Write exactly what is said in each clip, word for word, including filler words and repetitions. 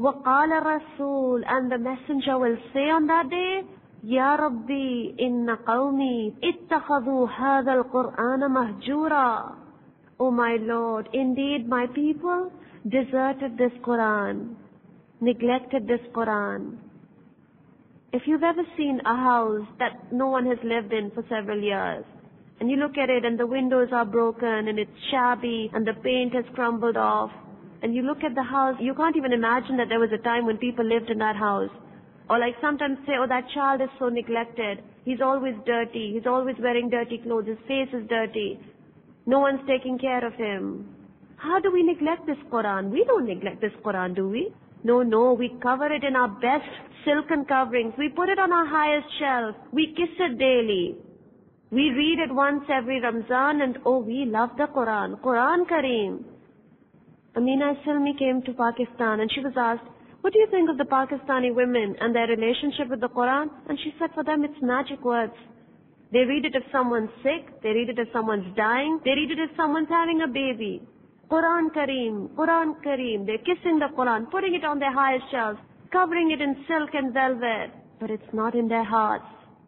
وَقَالَ الرَّسُولُ, and the messenger will say on that day, يَا رَبِّي إِنَّ قَوْمِي اتَّخَذُوا هَذَا الْقُرْآنَ مَهْجُورًا. O my Lord, indeed my people deserted this Quran, neglected this Quran. If you've ever seen a house that no one has lived in for several years, and you look at it and the windows are broken and it's shabby and the paint has crumbled off, and you look at the house, you can't even imagine that there was a time when people lived in that house. Or like sometimes say, oh, that child is so neglected. He's always dirty. He's always wearing dirty clothes. His face is dirty. No one's taking care of him. How do we neglect this Quran? We don't neglect this Quran, do we? No, no, we cover it in our best silken coverings. We put it on our highest shelf. We kiss it daily. We read it once every Ramzan, and oh, we love the Quran. Quran Kareem. Amina Silmi came to Pakistan and she was asked, what do you think of the Pakistani women and their relationship with the Quran? And she said, for them it's magic words. They read it if someone's sick, they read it if someone's dying, they read it if someone's having a baby. Quran Kareem, Quran Kareem. They're kissing the Quran, putting it on their highest shelves, covering it in silk and velvet, but it's not in their hearts.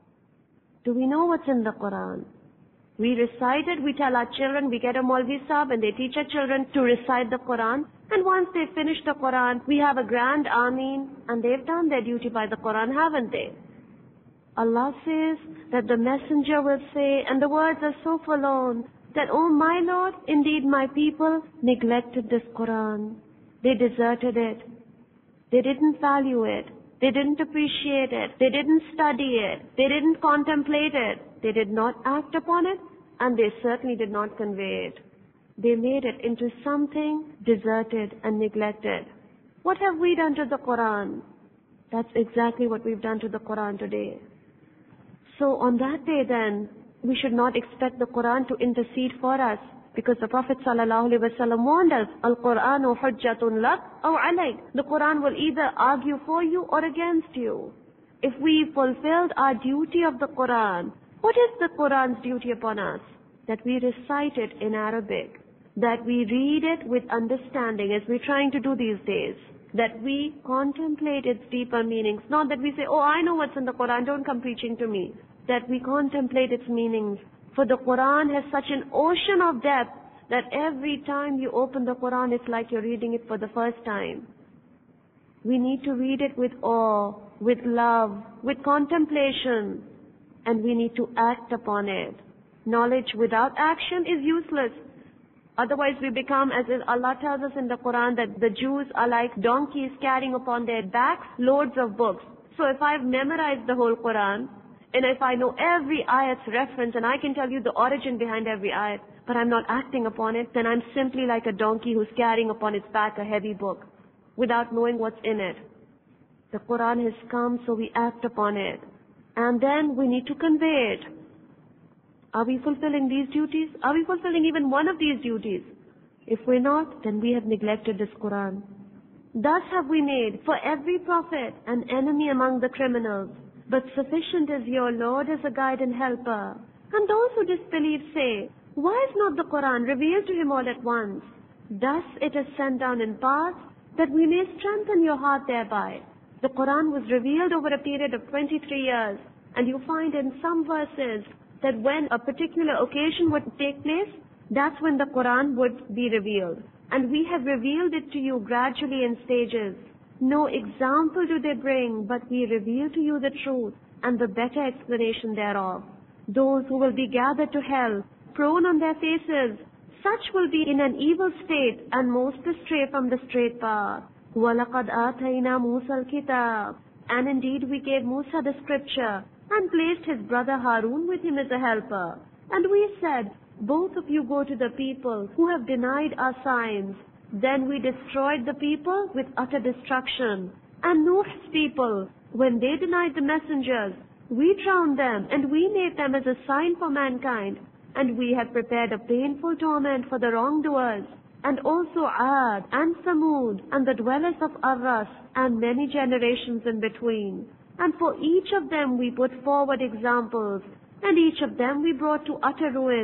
Do we know what's in the Quran? We recite it, we tell our children, we get a Maulvi Sahib and they teach our children to recite the Quran. And once they finish the Quran, we have a grand Ameen, and they've done their duty by the Quran, haven't they? Allah says that the messenger will say, and the words are so forlorn, that, oh my Lord, indeed my people neglected this Quran. They deserted it. They didn't value it. They didn't appreciate it. They didn't study it. They didn't contemplate it. They did not act upon it, and they certainly did not convey it. They made it into something deserted and neglected. What have we done to the Quran? That's exactly what we've done to the Quran today. So on that day then, we should not expect the Quran to intercede for us, because the Prophet ﷺ warned us, Al-Qur'anu hujjatun lak aw alayk. The Quran will either argue for you or against you. If we fulfilled our duty of the Quran, what is the Quran's duty upon us? That we recite it in Arabic, that we read it with understanding as we're trying to do these days, that we contemplate its deeper meanings, not that we say, oh, I know what's in the Quran, don't come preaching to me. That we contemplate its meanings. For the Quran has such an ocean of depth that every time you open the Quran, it's like you're reading it for the first time. We need to read it with awe, with love, with contemplation, and we need to act upon it. Knowledge without action is useless. Otherwise we become, as Allah tells us in the Quran, that the Jews are like donkeys carrying upon their backs loads of books. So if I've memorized the whole Quran, and if I know every ayat's reference, and I can tell you the origin behind every ayat, but I'm not acting upon it, then I'm simply like a donkey who's carrying upon its back a heavy book, without knowing what's in it. The Quran has come, so we act upon it. And then we need to convey it. Are we fulfilling these duties? Are we fulfilling even one of these duties? If we're not, then we have neglected this Quran. Thus have we made for every prophet an enemy among the criminals. But sufficient is your Lord as a guide and helper. And those who disbelieve say, why is not the Quran revealed to him all at once? Thus it is sent down in parts, that we may strengthen your heart thereby. The Quran was revealed over a period of twenty-three years, and you find in some verses that when a particular occasion would take place, that's when the Quran would be revealed. And we have revealed it to you gradually in stages. No example do they bring, but we reveal to you the truth and the better explanation thereof. Those who will be gathered to hell, prone on their faces, such will be in an evil state and most astray from the straight path. وَلَقَدْ آتَيْنَا مُوسَى الْكِتَابَ. And indeed we gave Musa the scripture and placed his brother Harun with him as a helper. And we said, both of you go to the people who have denied our signs. Then we destroyed the people with utter destruction. And Nuh's people, when they denied the messengers, we drowned them and we made them as a sign for mankind. And we have prepared a painful torment for the wrongdoers. And also Ad and Samud and the dwellers of Arras and many generations in between. And for each of them we put forward examples, and each of them we brought to utter ruin.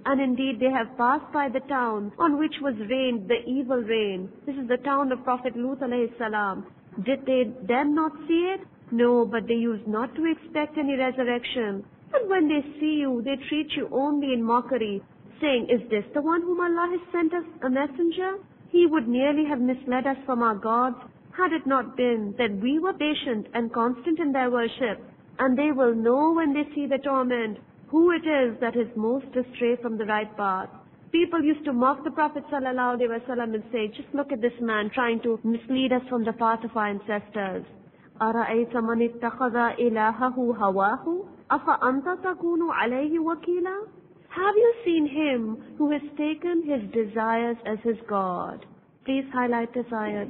And indeed they have passed by the town on which was rained the evil rain. This is the town of Prophet Lut alayhi salam. Did they then not see it? No, but they used not to expect any resurrection. And when they see you, they treat you only in mockery, saying, is this the one whom Allah has sent us a messenger? He would nearly have misled us from our gods, had it not been that we were patient and constant in their worship. And they will know when they see the torment, who it is that is most astray from the right path. People used to mock the Prophet sallallahu alaihi wasallam and say, just look at this man trying to mislead us from the path of our ancestors. أَرَأَيْتَ مَنِ اتَّخَذَ إِلَهَهُ هَوَاهُ أَفَأَنْتَ تَكُونُ عَلَيْهِ وَكِيلًا? Have you seen him who has taken his desires as his God? Please highlight this ayat.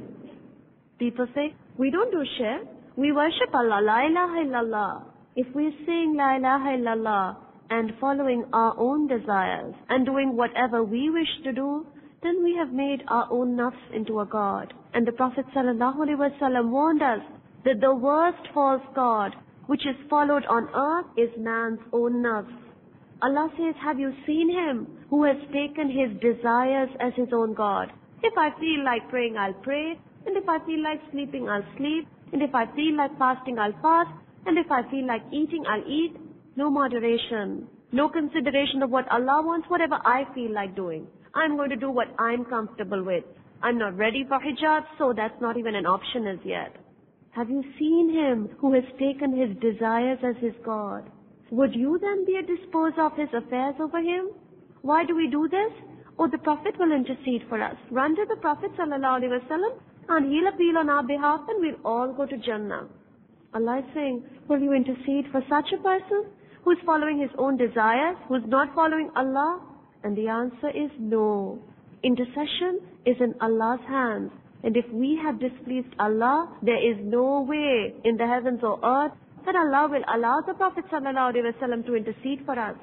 People say, we don't do shirk. We worship Allah, la ilaha illallah. If we're saying la ilaha illallah and following our own desires and doing whatever we wish to do, then we have made our own nafs into a God. And the Prophet sallallahu alaihi wasallam warned us that the worst false God which is followed on earth is man's own nafs. Allah says, have you seen him who has taken his desires as his own God? If I feel like praying, I'll pray. And if I feel like sleeping, I'll sleep. And if I feel like fasting, I'll fast. And if I feel like eating, I'll eat. No moderation. No consideration of what Allah wants, whatever I feel like doing. I'm going to do what I'm comfortable with. I'm not ready for hijab, so that's not even an option as yet. Have you seen him who has taken his desires as his God? Would you then be a disposer of his affairs over him? Why do we do this? Oh, the Prophet will intercede for us. Run to the Prophet sallallahu alaihi wasallam and he'll appeal on our behalf and we'll all go to Jannah. Allah is saying, will you intercede for such a person who's following his own desires, who's not following Allah? And the answer is no. Intercession is in Allah's hands. And if we have displeased Allah, there is no way in the heavens or earth that Allah will allow the Prophet sallallahu alaihi wasallam to intercede for us.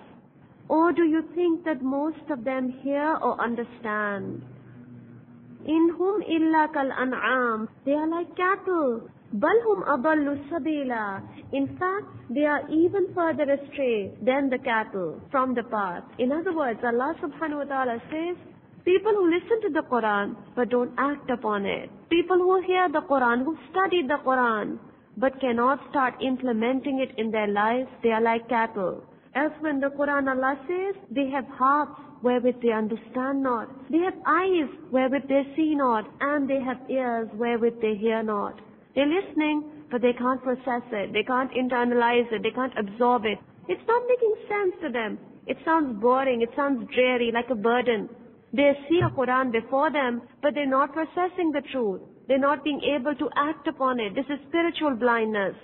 Or do you think that most of them hear or understand? In hum illa kal an'am, they are like cattle. Bal hum adallu sabila. In fact, they are even further astray than the cattle from the path. In other words, Allah subhanahu wa ta'ala says, people who listen to the Quran but don't act upon it. People who hear the Quran, who studied the Quran but cannot start implementing it in their lives, they are like cattle. Else when the Quran Allah says, they have hearts wherewith they understand not. They have eyes wherewith they see not. And they have ears wherewith they hear not. They're listening, but they can't process it. They can't internalize it. They can't absorb it. It's not making sense to them. It sounds boring. It sounds dreary, like a burden. They see a Quran before them, but they're not processing the truth. They're not being able to act upon it. This is spiritual blindness.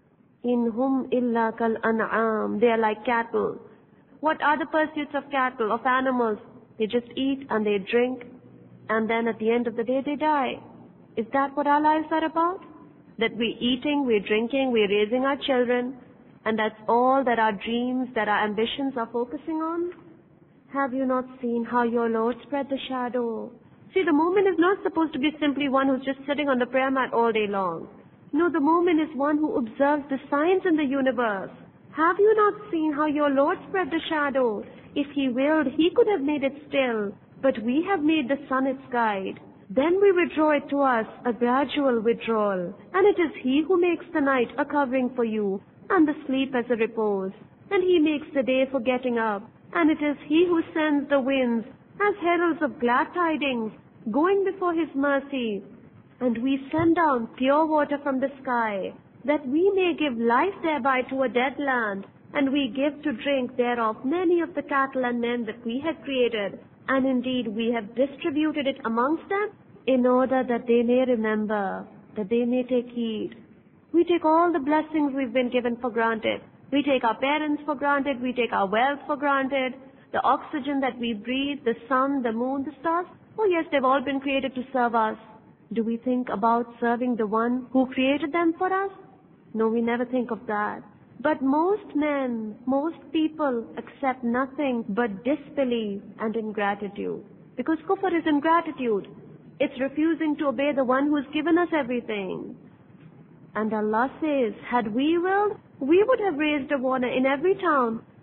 In hum illa kal an'am. They are like cattle. What are the pursuits of cattle, of animals? They just eat and they drink, and then at the end of the day they die. Is that what our lives are about? That we're eating, we're drinking, we're raising our children, and that's all that our dreams, that our ambitions are focusing on? Have you not seen how your Lord spread the shadow? See, the mu'min is not supposed to be simply one who's just sitting on the prayer mat all day long. No, the mu'min is one who observes the signs in the universe. Have you not seen how your Lord spread the shadow? If He willed, He could have made it still, but we have made the sun its guide. Then we withdraw it to us, a gradual withdrawal. And it is He who makes the night a covering for you, and the sleep as a repose. And He makes the day for getting up. And it is He who sends the winds as heralds of glad tidings, going before His mercy. And we send down pure water from the sky, that we may give life thereby to a dead land. And we give to drink thereof many of the cattle and men that we had created. And indeed we have distributed it amongst them, in order that they may remember, that they may take heed. We take all the blessings we've been given for granted. We take our parents for granted, we take our wealth for granted, the oxygen that we breathe, the sun, the moon, the stars. Oh yes, they've all been created to serve us. Do we think about serving the one who created them for us? No, we never think of that. But most men, most people accept nothing but disbelief and ingratitude. Because kufr is ingratitude. It's refusing to obey the one who's given us everything. And Allah says, had we willed, we would have raised a warner in every town,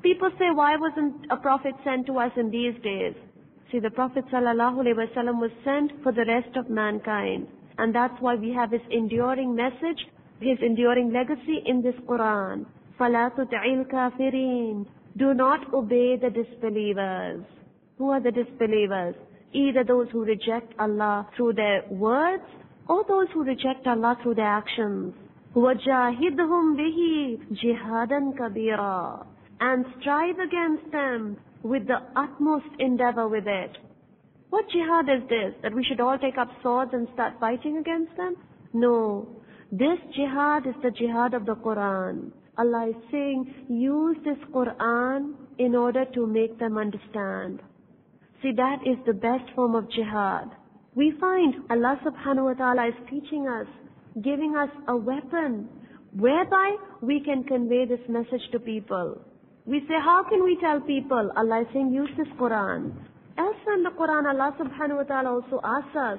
People say, why wasn't a prophet sent to us in these days? See, the Prophet ﷺ was sent for the rest of mankind. And that's why we have his enduring message, his enduring legacy in this Quran. فَلَا تُطِعِ الْكَافِرِينَ. Do not obey the disbelievers. Who are the disbelievers? Either those who reject Allah through their words, or those who reject Allah through their actions. وَجَاهِدْهُمْ بِهِ جِهَادًا كَبِيرًا. And strive against them with the utmost endeavor with it. What jihad is this? That we should all take up swords and start fighting against them? No. This jihad is the jihad of the Quran. Allah is saying, use this Quran in order to make them understand. See, that is the best form of jihad. We find Allah subhanahu wa ta'ala is teaching us, giving us a weapon whereby we can convey this message to people. We say, how can we tell people? Allah is saying, use this Quran. Elsewhere in the Quran, Allah subhanahu wa ta'ala also asks us,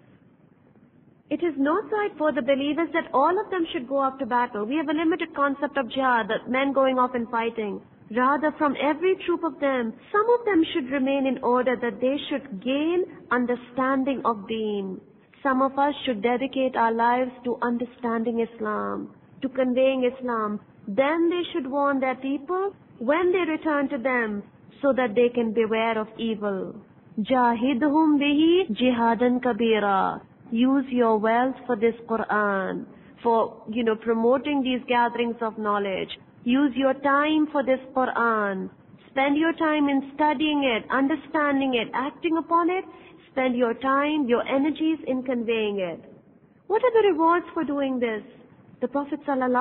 it is not right for the believers that all of them should go off to battle. We have a limited concept of jihad, that men going off and fighting. Rather, from every troop of them, some of them should remain in order that they should gain understanding of Deen. Some of us should dedicate our lives to understanding Islam, to conveying Islam. Then they should warn their people when they return to them, so that they can beware of evil. Jahidhum bihi jihadan kabira. Use your wealth for this Quran, for, you know, promoting these gatherings of knowledge. Use your time for this Quran. Spend your time in studying it, understanding it, acting upon it. Spend your time, your energies in conveying it. What are the rewards for doing this? The Prophet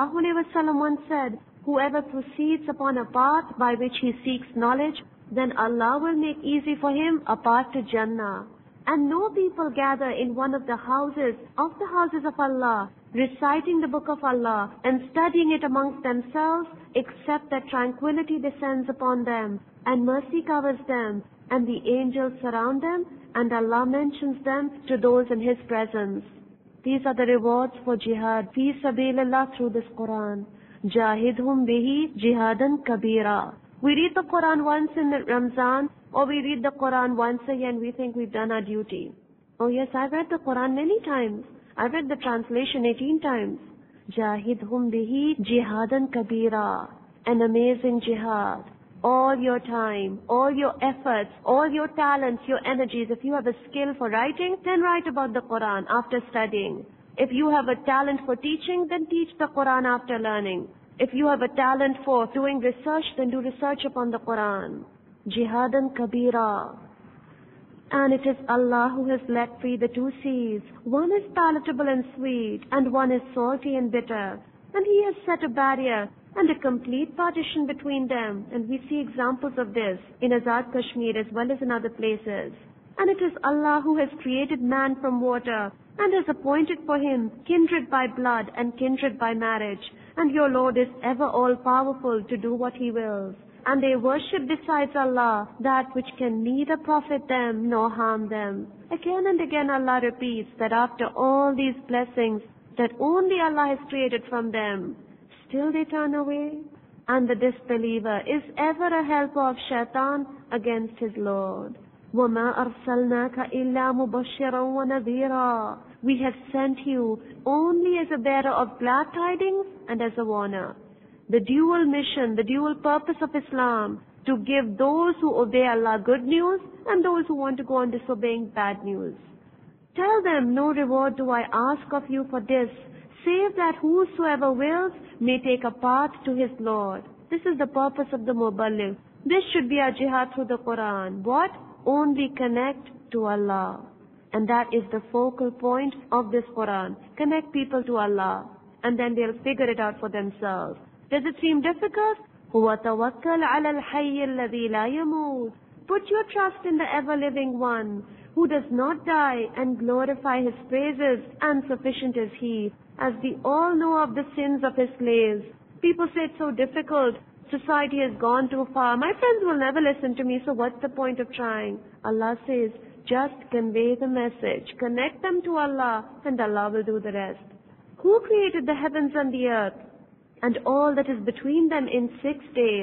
ﷺ once said, whoever proceeds upon a path by which he seeks knowledge, then Allah will make easy for him a path to Jannah. And no people gather in one of the houses of the houses of Allah, reciting the book of Allah and studying it amongst themselves, except that tranquility descends upon them and mercy covers them, and the angels surround them, and Allah mentions them to those in His presence. These are the rewards for jihad fi sabilillah through this Quran. Jahidhum bihi jihadan kabira. We read the Quran once in Ramzan, or we read the Quran once a year and we think we've done our duty. Oh yes, I've read the Quran many times. I've read the translation eighteen times. Jahidhum bihi jihadan kabira. An amazing jihad. All your time, all your efforts, all your talents, your energies. If you have a skill for writing, then write about the Quran after studying. If you have a talent for teaching, then teach the Quran after learning. If you have a talent for doing research, then do research upon the Quran. Jihadan kabira. And it is Allah who has let free the two seas. One is palatable and sweet, and one is salty and bitter. And He has set a barrier and a complete partition between them. And we see examples of this in Azad Kashmir as well as in other places. And it is Allah who has created man from water and has appointed for him kindred by blood and kindred by marriage. And your Lord is ever all-powerful to do what He wills. And they worship besides Allah that which can neither profit them nor harm them. Again and again Allah repeats that after all these blessings that only Allah has created from them, still they turn away. And the disbeliever is ever a helper of shaitan against his Lord. وَمَا أَرْسَلْنَاكَ إِلَّا مُبَشِّرًا وَنَذِيرًا. We have sent you only as a bearer of glad tidings and as a warner. The dual mission, the dual purpose of Islam, to give those who obey Allah good news and those who want to go on disobeying bad news. Tell them, no reward do I ask of you for this, save that whosoever wills may take a path to his Lord. This is the purpose of the Muballigh. This should be our jihad through the Quran. What? Only connect to Allah. And that is the focal point of this Quran. Connect people to Allah. And then they'll figure it out for themselves. Does it seem difficult? وَتَوَكَّلْ عَلَى الْحَيِّ الَّذِي لَا يَمُوتُ. Put your trust in the ever-living one, who does not die, and glorify His praises, and sufficient is He, as we all know of the sins of His slaves. People say it's so difficult. Society has gone too far. My friends will never listen to me, so what's the point of trying? Allah says, just convey the message. Connect them to Allah, and Allah will do the rest. Who created the heavens and the earth, and all that is between them in six days?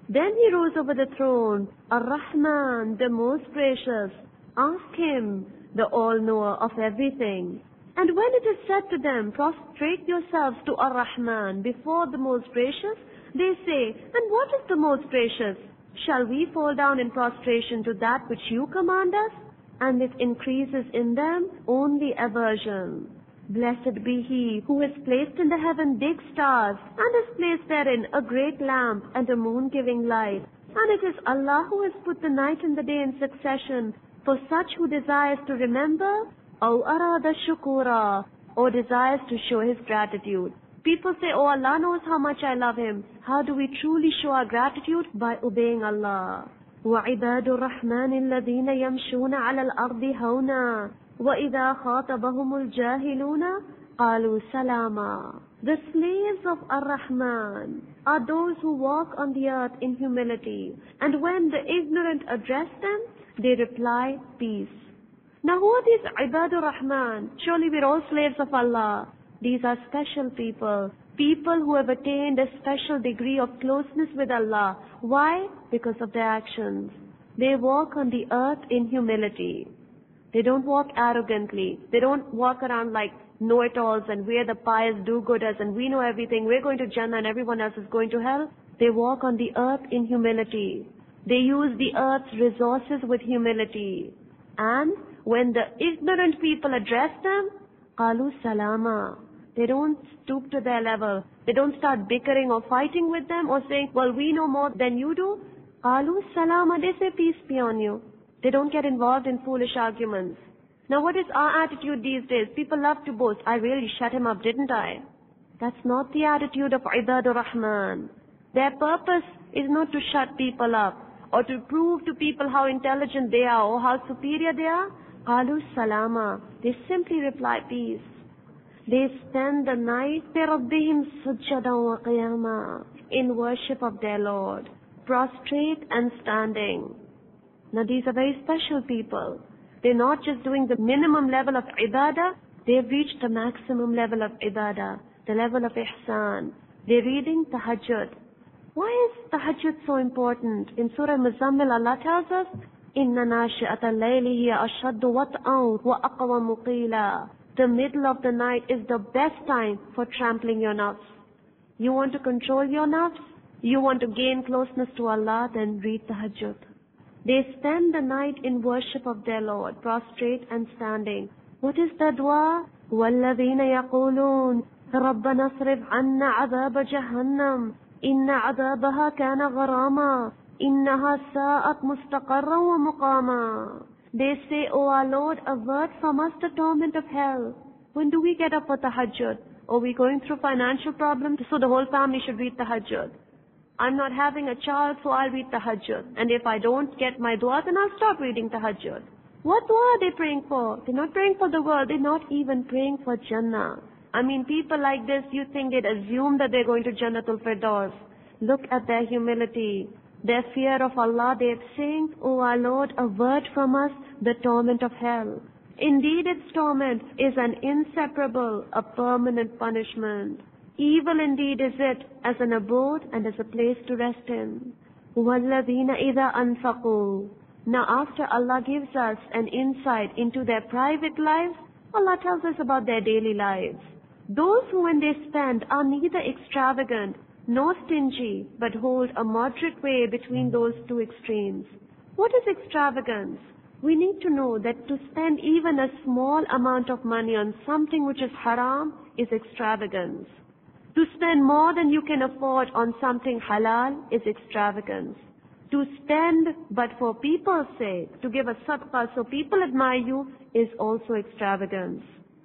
Then he rose over the throne. Ar-Rahman, the most gracious, asked him, the all-knower of everything. And when it is said to them, prostrate yourselves to Ar-Rahman before the most gracious, they say, and what is the most gracious? Shall we fall down in prostration to that which you command us? And it increases in them only aversion. Blessed be he who has placed in the heaven big stars and has placed therein a great lamp and a moon giving light. And it is Allah who has put the night and the day in succession for such who desires to remember, or arada shukura, or desires to show his gratitude. People say, oh, Allah knows how much I love him. How do we truly show our gratitude? By obeying Allah. وَعِبَادُ الرَّحْمَنِ الَّذِينَ يَمْشُونَ عَلَى الْأَرْضِ هَوْنًا وَإِذَا خَاطَبَهُمُ الْجَاهِلُونَ قَالُوا سَلَامًا. The slaves of Ar-Rahman are those who walk on the earth in humility, and when the ignorant address them, they reply, peace. Now who are these Ibadur Rahman? Surely we're all slaves of Allah. These are special people, people who have attained a special degree of closeness with Allah. Why? Because of their actions. They walk on the earth in humility. They don't walk arrogantly. They don't walk around like know-it-alls and we're the pious do-gooders and we know everything. We're going to Jannah and everyone else is going to hell. They walk on the earth in humility. They use the earth's resources with humility. And when the ignorant people address them, qalu salama. They don't stoop to their level. They don't start bickering or fighting with them or saying, well, we know more than you do. Qalu salama. They say, peace be on you. They don't get involved in foolish arguments. Now what is our attitude these days? People love to boast. I really shut him up, didn't I? That's not the attitude of Ibadur Rahman. Their purpose is not to shut people up or to prove to people how intelligent they are or how superior they are. Qalu salama. They simply reply peace. They spend the night بِرَبِّهِمْ سُجَّدًا وَقِيَامًا, in worship of their Lord, prostrate and standing. Now these are very special people. They're not just doing the minimum level of ibadah, they've reached the maximum level of ibadah, the level of ihsan. They're reading tahajjud. Why is tahajjud so important? In Surah Muzammil, Allah tells us, إِنَّ نَاشِئَةَ اللَّيْلِ هِيَ أَشَدُّ وَطْئًا وَأَقْوَمُ قِيلًا. The middle of the night is the best time for trampling your nafs. You want to control your nafs? You want to gain closeness to Allah? Then read tahajjud. They spend the night in worship of their Lord, prostrate and standing. What is the dua? وَالَّذِينَ يَقُولُونَ رَبَّنَا اصْرِفْ عَنَّا عَذَابَ جَهَنَّمَ إِنَّ عَذَابَهَا كَانَ غَرَامًا إِنَّهَا سَاءَتْ مُسْتَقَرًّا وَمُقَامًا. They say, oh our Lord, avert from us the torment of hell. When do we get up for tahajjud? Are we going through financial problems? So the whole family should read tahajjud. I'm not having a child, so I'll read tahajjud. And if I don't get my dua, then I'll stop reading tahajjud. What dua are they praying for? They're not praying for the world. They're not even praying for Jannah. I mean, people like this, you think they'd assume that they're going to Jannatul Firdaus. Look at their humility, their fear of Allah. They're saying, oh our Lord, avert from us the torment of hell. Indeed, its torment is an inseparable, a permanent punishment. Evil indeed is it as an abode and as a place to rest in. وَالَّذِينَ إِذَا أَنفَقُوا. Now after Allah gives us an insight into their private lives, Allah tells us about their daily lives. Those who when they spend are neither extravagant nor stingy, but hold a moderate way between those two extremes. What is extravagance? We need to know that to spend even a small amount of money on something which is haram is extravagance. To spend more than you can afford on something halal is extravagance. To spend but for people's sake, to give a sadaqah so people admire you, is also extravagance.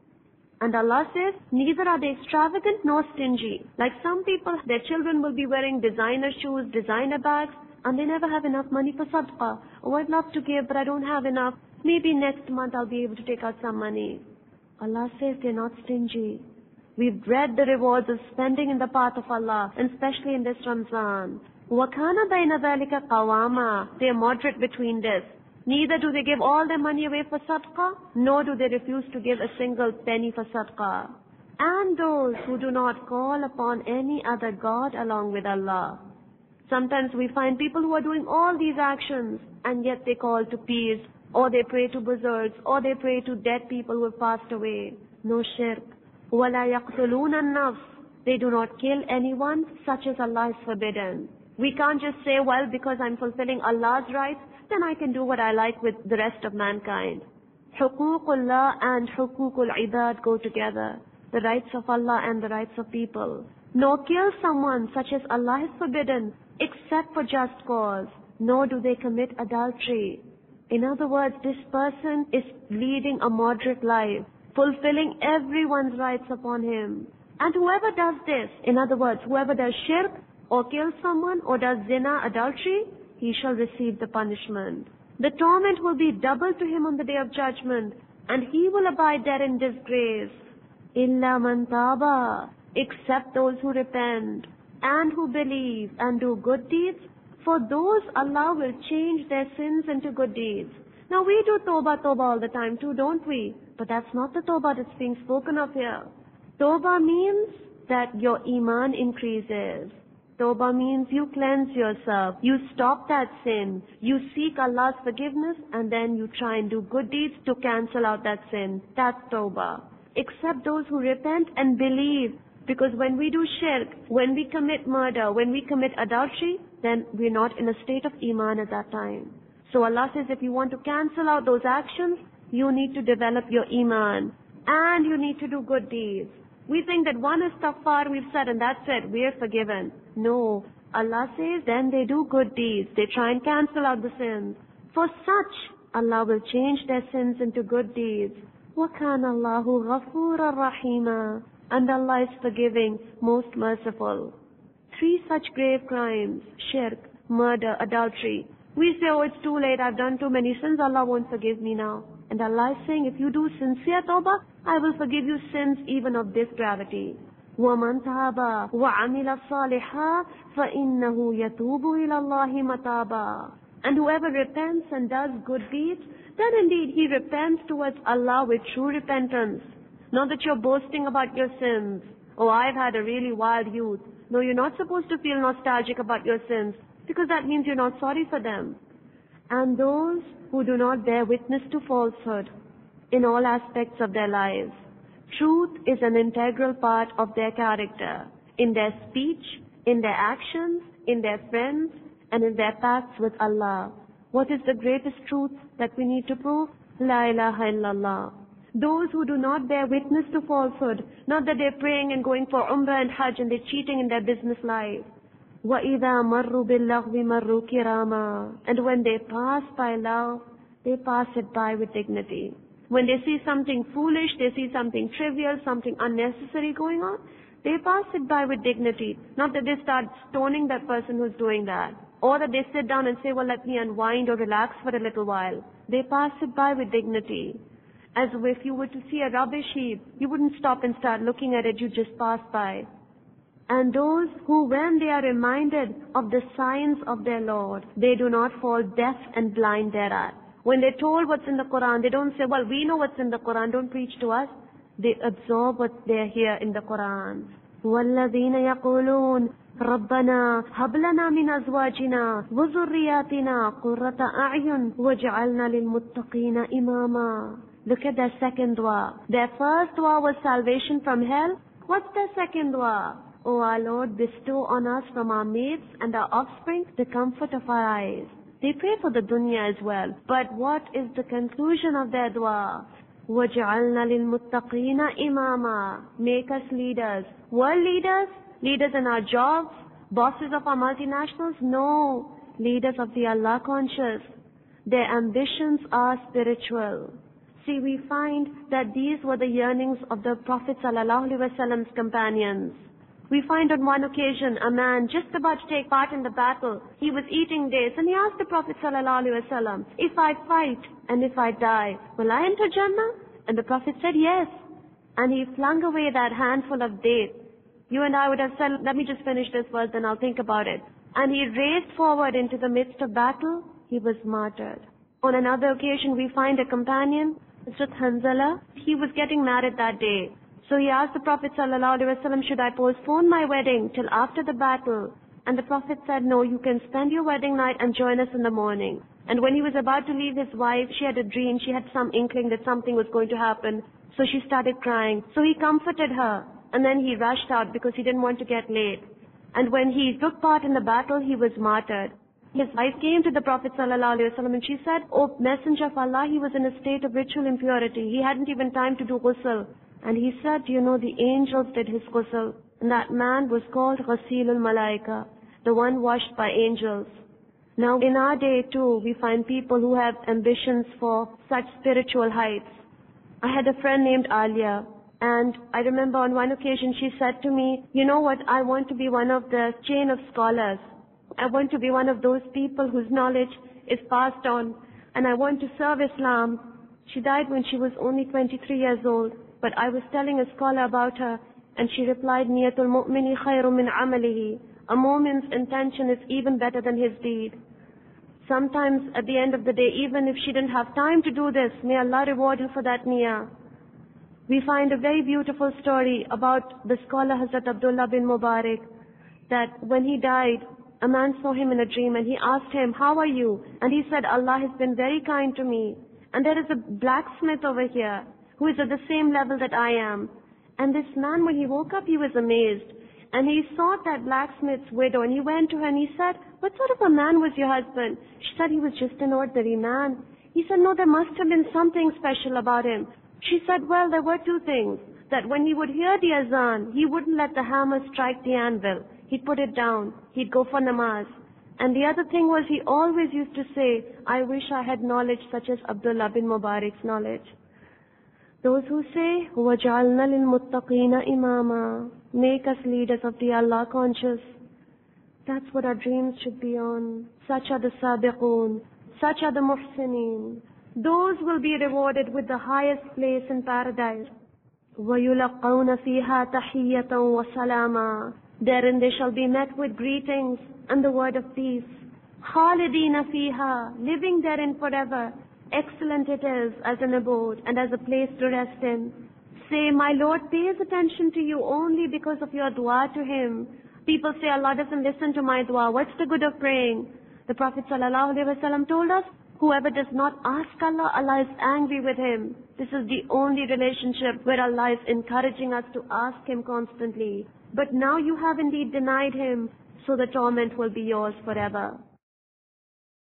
And Allah says, neither are they extravagant nor stingy. Like some people, their children will be wearing designer shoes, designer bags, and they never have enough money for sadaqah. Oh, I'd love to give, but I don't have enough. Maybe next month I'll be able to take out some money. Allah says they're not stingy. We've read the rewards of spending in the path of Allah, and especially in this Ramzan. وَكَانَ بَيْنَ ذَلِكَ قَوَامًا. They are moderate between this. Neither do they give all their money away for sadaqah, nor do they refuse to give a single penny for sadaqah. And those who do not call upon any other God along with Allah. Sometimes we find people who are doing all these actions and yet they call to peace, or they pray to buzzards, or they pray to dead people who have passed away. No shirk. وَلَا يَقْتُلُونَ النَّفْسِ. They do not kill anyone, such as Allah is forbidden. We can't just say, well, because I'm fulfilling Allah's rights, then I can do what I like with the rest of mankind. Huququllah and huququl ibad go together. The rights of Allah and the rights of people. Nor kill someone such as Allah has forbidden, except for just cause. Nor do they commit adultery. In other words, this person is leading a moderate life, fulfilling everyone's rights upon him. And whoever does this, in other words, whoever does shirk, or kills someone, or does zina, adultery, he shall receive the punishment. The torment will be double to him on the day of judgment, and he will abide there in disgrace. Illa man taba, except those who repent, and who believe, and do good deeds. For those, Allah will change their sins into good deeds. Now we do tawbah, tawbah all the time too, don't we? But that's not the tawbah that's being spoken of here. Tawbah means that your iman increases. Tawbah means you cleanse yourself, you stop that sin, you seek Allah's forgiveness, and then you try and do good deeds to cancel out that sin. That's Tawbah. Except those who repent and believe. Because when we do shirk, when we commit murder, when we commit adultery, then we're not in a state of iman at that time. So Allah says if you want to cancel out those actions, you need to develop your iman. And you need to do good deeds. We think that one istighfar we've said and that's it, we're forgiven. No. Allah says then they do good deeds. They try and cancel out the sins. For such, Allah will change their sins into good deeds. وَكَانَ اللَّهُ غَفُورًا رَحِيمًا. And Allah is forgiving, most merciful. Three such grave crimes, shirk, murder, adultery. We say, oh, it's too late, I've done too many sins, Allah won't forgive me now. And Allah is saying, if you do sincere tawbah, I will forgive you sins even of this gravity. وَمَنْ تَابَ وَعَمِلَ صَالِحًا فَإِنَّهُ يَتُوبُ إِلَى اللَّهِ مَتَابًا. And whoever repents and does good deeds, then indeed he repents towards Allah with true repentance. Not that you're boasting about your sins. Oh, I've had a really wild youth. No, you're not supposed to feel nostalgic about your sins, because that means you're not sorry for them. And those who do not bear witness to falsehood in all aspects of their lives. Truth is an integral part of their character, in their speech, in their actions, in their friends, and in their paths with Allah. What is the greatest truth that we need to prove? La ilaha illallah. Those who do not bear witness to falsehood, not that they're praying and going for umrah and hajj and they're cheating in their business life. وَإِذَا مَرُّوا بِاللَّغْوِ مَرُّوا كِرَامًا. And when they pass by love, they pass it by with dignity. When they see something foolish, they see something trivial, something unnecessary going on, they pass it by with dignity. Not that they start stoning that person who's doing that. Or that they sit down and say, well, let me unwind or relax for a little while. They pass it by with dignity. As if you were to see a rubbish heap, you wouldn't stop and start looking at it, you just pass by. And those who, when they are reminded of the signs of their Lord, they do not fall deaf and blind thereat. When they're told what's in the Quran, they don't say, well, we know what's in the Quran, don't preach to us. They absorb what they hear in the Quran. وَالَّذِينَ يَقُولُونَ رَبَّنَا هَبْ لَنَا مِنْ أَزْوَاجِنَا وَذُرِّيَّاتِنَا قُرَّةَ أَعْيُنٍ وَاجْعَلْنَا لِلْمُتَّقِينَ إِمَامًا. Look at their second dua. Their first dua was salvation from hell. What's their second dua? O our Lord, bestow on us from our mates and our offspring the comfort of our eyes. They pray for the dunya as well. But what is the conclusion of their dua? وَجْعَلْنَا لِلْمُتَّقِينَ إِمَامًا. Make us leaders. World leaders? Leaders in our jobs? Bosses of our multinationals? No. Leaders of the Allah conscious. Their ambitions are spiritual. See, we find that these were the yearnings of the Prophet ﷺ's companions. We find on one occasion a man just about to take part in the battle. He was eating dates and he asked the Prophet ﷺ, if I fight and if I die, will I enter Jannah? And the Prophet said yes. And he flung away that handful of dates. You and I would have said, let me just finish this verse, then I'll think about it. And he raced forward into the midst of battle. He was martyred. On another occasion, we find a companion, Hazrat Hanzala. He was getting married that day. So he asked the Prophet ﷺ, should I postpone my wedding till after the battle? And the Prophet said, no, you can spend your wedding night and join us in the morning. And when he was about to leave his wife, she had a dream, she had some inkling that something was going to happen. So she started crying. So he comforted her. And then he rushed out because he didn't want to get late. And when he took part in the battle, he was martyred. His wife came to the Prophet ﷺ and she said, "O Messenger of Allah, he was in a state of ritual impurity. He hadn't even time to do ghusl." And he said, you know, the angels did his ghusl. And that man was called Ghasilul Malaika, the one washed by angels. Now in our day too, we find people who have ambitions for such spiritual heights. I had a friend named Alia. And I remember on one occasion she said to me, you know what, I want to be one of the chain of scholars. I want to be one of those people whose knowledge is passed on. And I want to serve Islam. She died when she was only twenty-three years old. But I was telling a scholar about her and she replied, Niyatul mu'mini khayru min amalihi. A moment's intention is even better than his deed. Sometimes at the end of the day, even if she didn't have time to do this, may Allah reward her for that niyah. We find a very beautiful story about the scholar Hazrat Abdullah bin Mubarak, that when he died, a man saw him in a dream and he asked him, how are you? And he said, Allah has been very kind to me. And there is a blacksmith over here who is at the same level that I am. And this man, when he woke up, he was amazed. And he sought that blacksmith's widow and he went to her and he said, what sort of a man was your husband? She said, he was just an ordinary man. He said, no, there must have been something special about him. She said, well, there were two things. That when he would hear the azan, he wouldn't let the hammer strike the anvil. He'd put it down. He'd go for namaz. And the other thing was he always used to say, I wish I had knowledge such as Abdullah bin Mubarak's knowledge. Those who say, وَجَعَلْنَا لِلْمُتَّقِينَ إِمَامًا, make us leaders of the Allah conscious. That's what our dreams should be on. Such are the sabiqun. Such are the muhsineen. Those will be rewarded with the highest place in paradise. وَيُلَقَّوْنَ فِيهَا تَحِيَّةً وَسَلَامًا. Therein they shall be met with greetings and the word of peace. خَالِدِينَ فِيهَا, living therein forever. Excellent it is as an abode and as a place to rest in. Say, my Lord pays attention to you only because of your dua to Him. People say Allah doesn't listen to my dua. What's the good of praying? The Prophet ﷺ told us, whoever does not ask Allah, Allah is angry with him. This is the only relationship where Allah is encouraging us to ask Him constantly. But now you have indeed denied Him, so the torment will be yours forever.